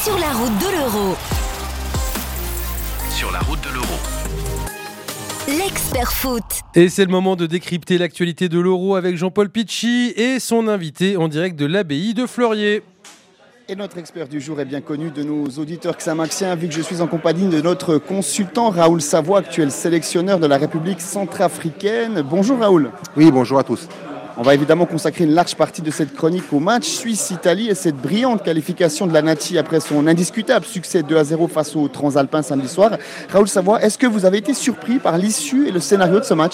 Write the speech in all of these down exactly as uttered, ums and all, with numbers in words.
Sur la route de l'Euro. Sur la route de l'Euro. L'expert foot. Et c'est le moment de décrypter l'actualité de l'Euro avec Jean-Paul Pichy et son invité en direct de l'abbaye de Fleurier. Et notre expert du jour est bien connu de nos auditeurs xamaxiens, vu que je suis en compagnie de notre consultant Raoul Savoie, actuel sélectionneur de la République centrafricaine. Bonjour Raoul. Oui, bonjour à tous. On va évidemment consacrer une large partie de cette chronique au match Suisse-Italie et cette brillante qualification de la Nati après son indiscutable succès deux à zéro face aux Transalpins samedi soir. Raoul Savoie, est-ce que vous avez été surpris par l'issue et le scénario de ce match ?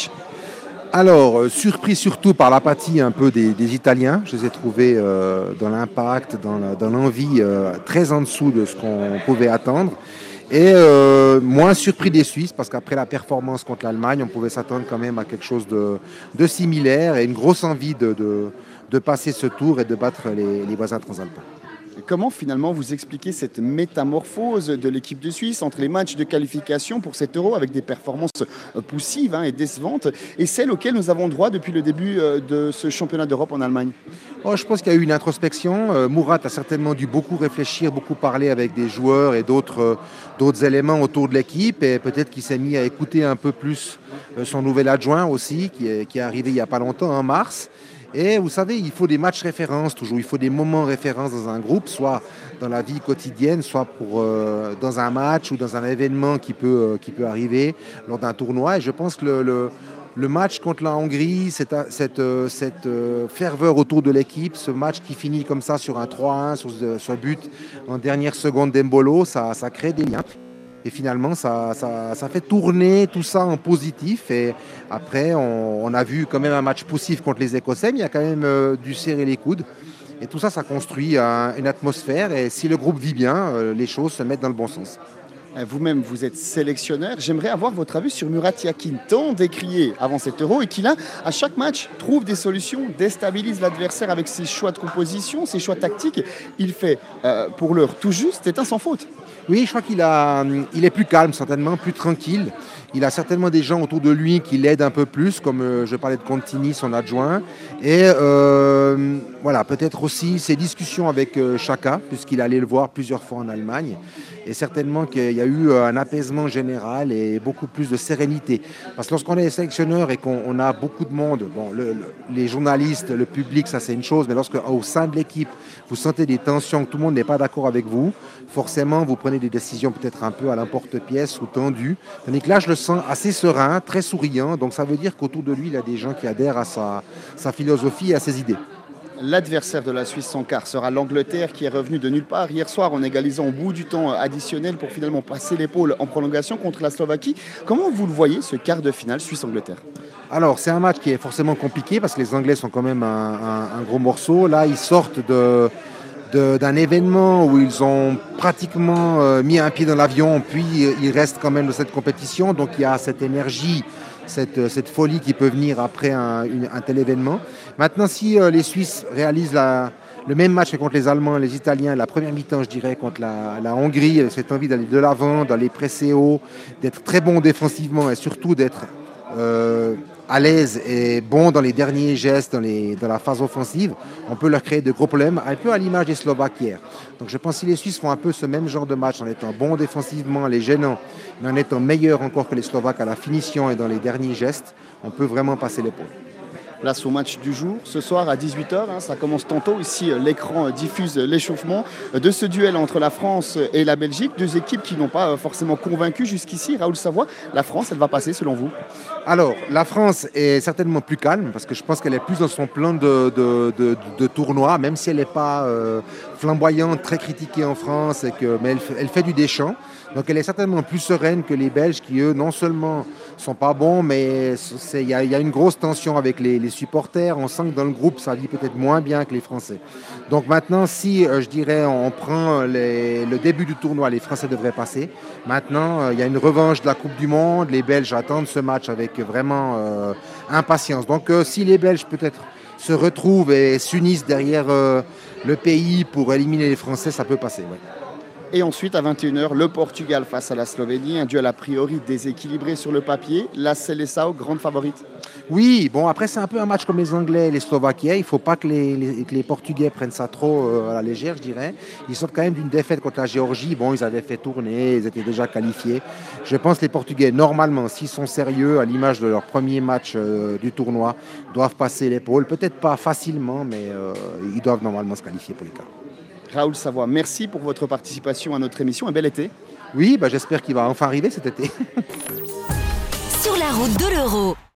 Alors, euh, surpris surtout par l'apathie un peu des, des Italiens. Je les ai trouvés euh, dans l'impact, dans, la, dans l'envie, euh, très en dessous de ce qu'on pouvait attendre. Et euh, moins surpris des Suisses, parce qu'après la performance contre l'Allemagne, on pouvait s'attendre quand même à quelque chose de, de similaire et une grosse envie de, de, de passer ce tour et de battre les, les voisins transalpins. Comment finalement vous expliquez cette métamorphose de l'équipe de Suisse entre les matchs de qualification pour cet Euro avec des performances poussives hein, et décevantes et celles auxquelles nous avons droit depuis le début de ce championnat d'Europe en Allemagne ? Oh, je pense qu'il y a eu une introspection. Euh, Mourad a certainement dû beaucoup réfléchir, beaucoup parler avec des joueurs et d'autres, euh, d'autres éléments autour de l'équipe. Et peut-être qu'il s'est mis à écouter un peu plus euh, son nouvel adjoint aussi, qui est, qui est arrivé il n'y a pas longtemps, en mars. Et vous savez, il faut des matchs références toujours. Il faut des moments références dans un groupe, soit dans la vie quotidienne, soit pour, euh, dans un match ou dans un événement qui peut, euh, qui peut arriver lors d'un tournoi. Et je pense que le... le Le match contre la Hongrie, cette, cette, cette ferveur autour de l'équipe, ce match qui finit comme ça sur un trois un, sur ce but en dernière seconde d'Embolo, ça, ça crée des liens. Et finalement, ça, ça, ça fait tourner tout ça en positif. Et après, on, on a vu quand même un match poussif contre les Écossais, mais il y a quand même euh, dû serrer les coudes. Et tout ça, ça construit un, une atmosphère. Et si le groupe vit bien, euh, les choses se mettent dans le bon sens. Vous-même, vous êtes sélectionneur. J'aimerais avoir votre avis sur Murat Yakin, tant décrié avant cet Euro et qui, là, à chaque match, trouve des solutions, déstabilise l'adversaire avec ses choix de composition, ses choix tactiques. Il fait, euh, pour l'heure, tout juste, c'est un sans faute. Oui, je crois qu'il a, il est plus calme, certainement, plus tranquille. Il a certainement des gens autour de lui qui l'aident un peu plus, comme euh, je parlais de Contini, son adjoint. Et euh, voilà, peut-être aussi ses discussions avec euh, Xhaka, puisqu'il allait le voir plusieurs fois en Allemagne. Et certainement qu'il y a eu un apaisement général et beaucoup plus de sérénité. Parce que lorsqu'on est sélectionneur et qu'on on a beaucoup de monde, bon, le, le, les journalistes, le public, ça c'est une chose, mais lorsque au sein de l'équipe, vous sentez des tensions, que tout le monde n'est pas d'accord avec vous, forcément vous prenez des décisions peut-être un peu à l'emporte-pièce ou tendues. Tandis que là, je le sens assez serein, très souriant, donc ça veut dire qu'autour de lui, il y a des gens qui adhèrent à sa, sa philosophie et à ses idées. L'adversaire de la Suisse sans quart sera l'Angleterre qui est revenu de nulle part hier soir en égalisant au bout du temps additionnel pour finalement passer l'épaule en prolongation contre la Slovaquie. Comment vous le voyez ce quart de finale Suisse-Angleterre ? Alors c'est un match qui est forcément compliqué parce que les Anglais sont quand même un, un, un gros morceau. Là ils sortent de, de, d'un événement où ils ont pratiquement euh, mis un pied dans l'avion puis ils restent quand même dans cette compétition. Donc il y a cette énergie, Cette, cette folie qui peut venir après un, une, un tel événement. Maintenant, si euh, les Suisses réalisent la, le même match que contre les Allemands, les Italiens, la première mi-temps, je dirais, contre la, la Hongrie, cette envie d'aller de l'avant, d'aller presser haut, d'être très bon défensivement et surtout d'être euh, à l'aise et bon dans les derniers gestes, dans, les, dans la phase offensive, on peut leur créer de gros problèmes, un peu à l'image des Slovaques hier. Donc je pense que si les Suisses font un peu ce même genre de match en étant bons défensivement, les gênants, mais en étant meilleurs encore que les Slovaques à la finition et dans les derniers gestes, on peut vraiment passer l'épaule. Place au match du jour, ce soir à dix-huit heures, hein, ça commence tantôt. Ici, l'écran diffuse l'échauffement de ce duel entre la France et la Belgique. Deux équipes qui n'ont pas forcément convaincu jusqu'ici. Raoul Savoie, la France, elle va passer selon vous ? Alors, la France est certainement plus calme parce que je pense qu'elle est plus dans son plan de, de, de, de tournoi, même si elle n'est pas euh, flamboyante, très critiquée en France, et que, mais elle, elle fait du Deschamps. Donc elle est certainement plus sereine que les Belges qui, eux, non seulement sont pas bons, mais il y, y a une grosse tension avec les, les supporters. On sent que dans le groupe, ça vit peut-être moins bien que les Français. Donc maintenant, si, euh, je dirais, on prend les, le début du tournoi, les Français devraient passer. Maintenant, il euh, y a une revanche de la Coupe du Monde. Les Belges attendent ce match avec vraiment euh, impatience. Donc euh, si les Belges peut-être se retrouvent et s'unissent derrière euh, le pays pour éliminer les Français, ça peut passer, ouais. Et ensuite, à vingt et une heures, le Portugal face à la Slovénie. Un duel a priori déséquilibré sur le papier. La Seleção, grande favorite. Oui, bon, après, c'est un peu un match comme les Anglais et les Slovaquiens. Il ne faut pas que les, les, que les Portugais prennent ça trop euh, à la légère, je dirais. Ils sortent quand même d'une défaite contre la Géorgie. Bon, ils avaient fait tourner, ils étaient déjà qualifiés. Je pense que les Portugais, normalement, s'ils sont sérieux, à l'image de leur premier match euh, du tournoi, doivent passer l'épaule. Peut-être pas facilement, mais euh, ils doivent normalement se qualifier pour les quarts. Raoul Savoie, merci pour votre participation à notre émission. Un bel été. Oui, bah, j'espère qu'il va enfin arriver cet été. Sur la route de l'Euro.